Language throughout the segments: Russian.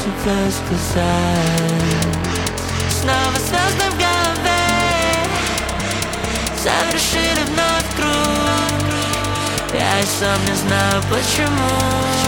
тебе сказать. Снова звезды в голове совершили вновь круг. Я и сам не знаю почему.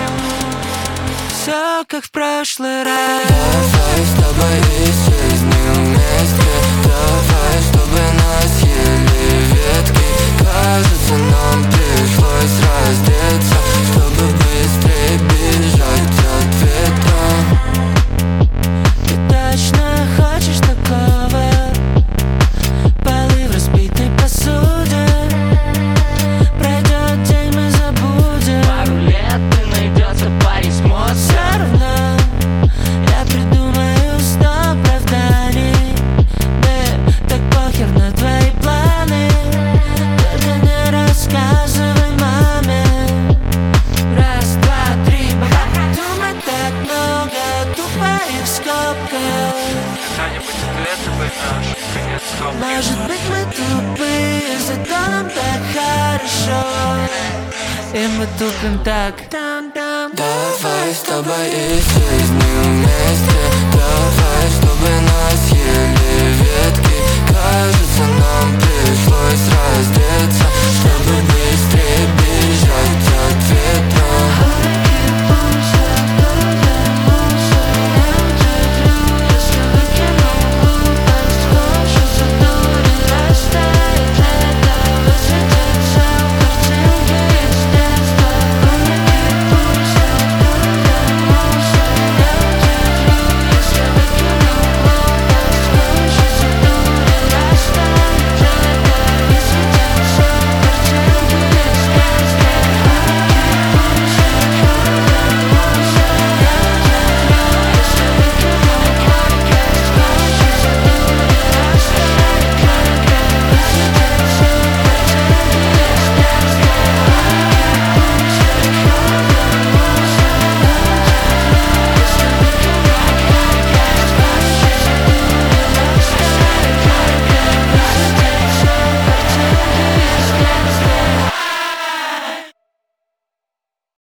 Все как в прошлый раз. Давай с тобой исчезнем вместе. Давай, чтобы нас ели ветки. Кажется, нам пришлось раздеться, чтобы быстрее бежать от ветра. Ты точно хочешь такого? Полы в разбитой посуде. Пройдет день, мы забудем. Пару лет и найдется парень с мозгом. Все равно я придумаю 100 оправданий. Да, так похер на твои планы. Только не рассказывай маме. Раз, два, три, думать так много, тупо и в скобках. Когда-нибудь ответы быть наш конец скобки. Может быть мы тупые, зато нам так хорошо. И мы тупим так. Давай с тобой исчезнем вместе. Давай, чтобы нас ели